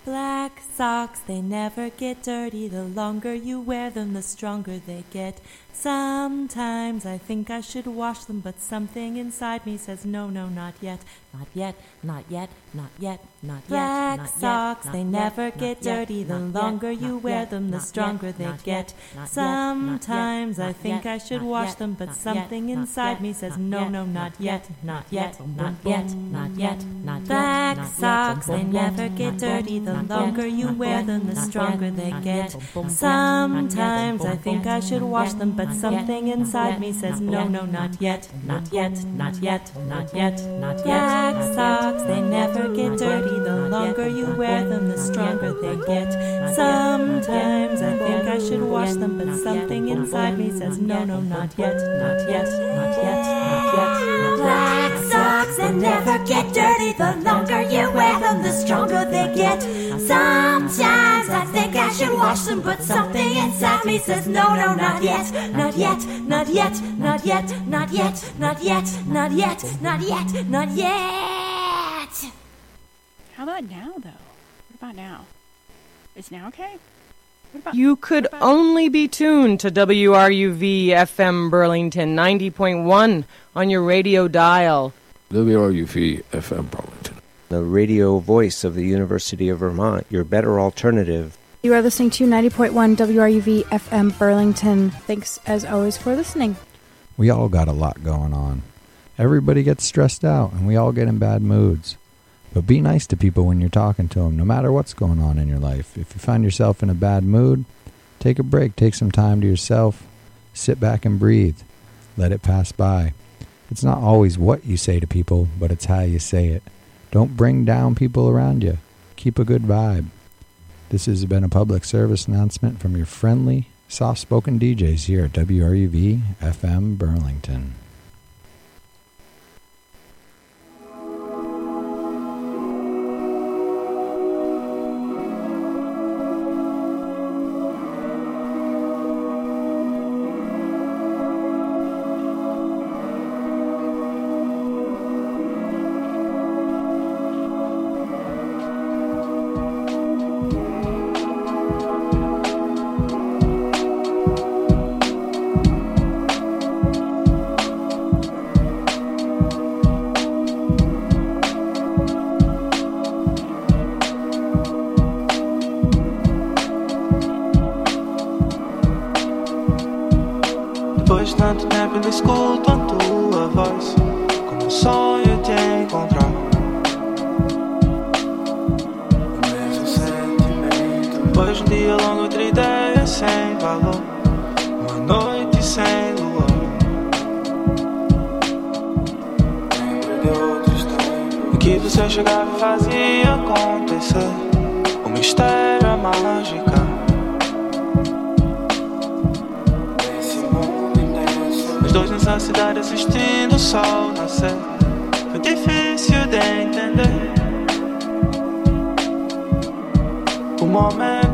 Black socks, they never get dirty. The longer you wear them, the stronger they get. Sometimes I think I should wash them, but something inside me says no, no, not yet. Not yet, not yet, not yet, not yet. Black socks, they never get dirty. The longer you wear them, the stronger they get. Sometimes I think I should wash them, but something inside me says no, no, not yet, not yet, not yet, not yet, not yet. Black socks, they never get dirty. The longer you wear them, the stronger they get. Sometimes I think I should wash them, but something inside me says no, no, not yet, not yet, not yet, not yet, not yet. Black socks, they never get dirty. The longer you wear them, the stronger they get. Sometimes I think I should wash them, but something inside me says no, no, not yet, not yet, not yet, not yet. Black socks, they never get dirty. The longer you wear them, the stronger they get. Sometimes I think I should wash them, but something inside me says no, no, not yet, not yet, not yet, not yet, not yet, not yet, not yet, not yet, not yet. How about now, though? What about now? Is now okay? You could only be tuned to WRUV FM Burlington 90.1 on your radio dial. WRUV FM Burlington, the radio voice of the University of Vermont, your better alternative. You are listening to 90.1 WRUV FM Burlington. Thanks, as always, for listening. We all got a lot going on. Everybody gets stressed out, and we all get in bad moods. But be nice to people when you're talking to them, no matter what's going on in your life. If you find yourself in a bad mood, take a break, take some time to yourself, sit back and breathe, let it pass by. It's not always what you say to people, but it's how you say it. Don't bring down people around you. Keep a good vibe. This has been a public service announcement from your friendly, soft-spoken DJs here at WRUV FM Burlington. Depois de tanto tempo ainda escuto a tua voz, como um sonho te encontrar. O mesmo sentimento. Depois de um dia longo entre ideias sem valor, uma noite sem luar. Lembro de outros tempos em que você chegava e fazia acontecer um mistério, a mágica. Dois nessa cidade assistindo o sol nascer. Foi difícil de entender o momento.